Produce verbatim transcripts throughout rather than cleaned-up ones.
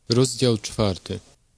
Rozdział czwarty.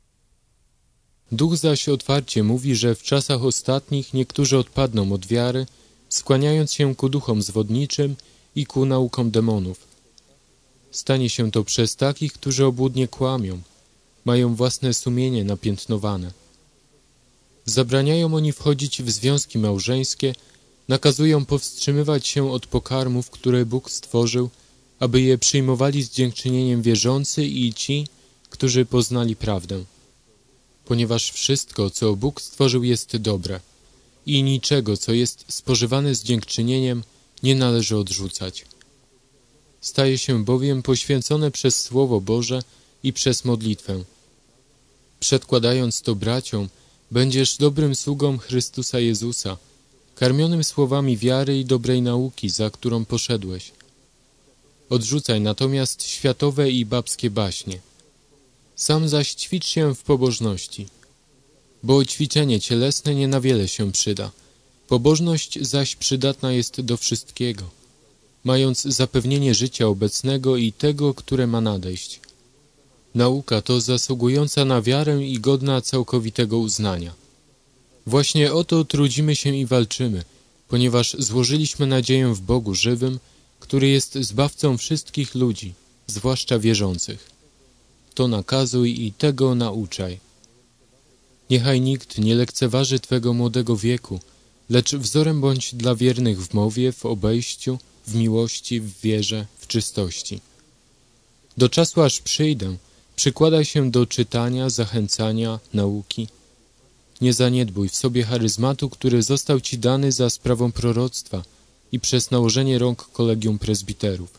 Duch zaś otwarcie mówi, że w czasach ostatnich niektórzy odpadną od wiary, skłaniając się ku duchom zwodniczym i ku naukom demonów. Stanie się to przez takich, którzy obłudnie kłamią, mają własne sumienie napiętnowane. Zabraniają oni wchodzić w związki małżeńskie, nakazują powstrzymywać się od pokarmów, które Bóg stworzył, aby je przyjmowali z dziękczynieniem wierzący i ci, którzy poznali prawdę. Ponieważ wszystko, co Bóg stworzył, jest dobre i niczego, co jest spożywane z dziękczynieniem, nie należy odrzucać. Staje się bowiem poświęcone przez Słowo Boże i przez modlitwę. Przedkładając to braciom, będziesz dobrym sługą Chrystusa Jezusa, karmionym słowami wiary i dobrej nauki, za którą poszedłeś. Odrzucaj natomiast światowe i babskie baśnie. Sam zaś ćwicz się w pobożności, bo ćwiczenie cielesne nie na wiele się przyda. Pobożność zaś przydatna jest do wszystkiego, mając zapewnienie życia obecnego i tego, które ma nadejść. Nauka to zasługująca na wiarę i godna całkowitego uznania. Właśnie o to trudzimy się i walczymy, ponieważ złożyliśmy nadzieję w Bogu żywym, który jest Zbawcą wszystkich ludzi, zwłaszcza wierzących. To nakazuj i tego nauczaj. Niechaj nikt nie lekceważy Twego młodego wieku, lecz wzorem bądź dla wiernych w mowie, w obejściu, w miłości, w wierze, w czystości. Do czasu, aż przyjdę, przykładaj się do czytania, zachęcania, nauki. Nie zaniedbuj w sobie charyzmatu, który został Ci dany za sprawą proroctwa i przez nałożenie rąk kolegium prezbiterów.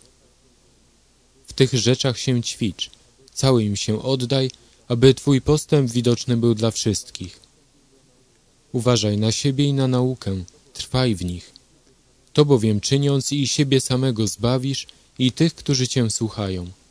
W tych rzeczach się ćwicz, cały im się oddaj, aby Twój postęp widoczny był dla wszystkich. Uważaj na siebie i na naukę, trwaj w nich. To bowiem czyniąc i siebie samego zbawisz i tych, którzy Cię słuchają.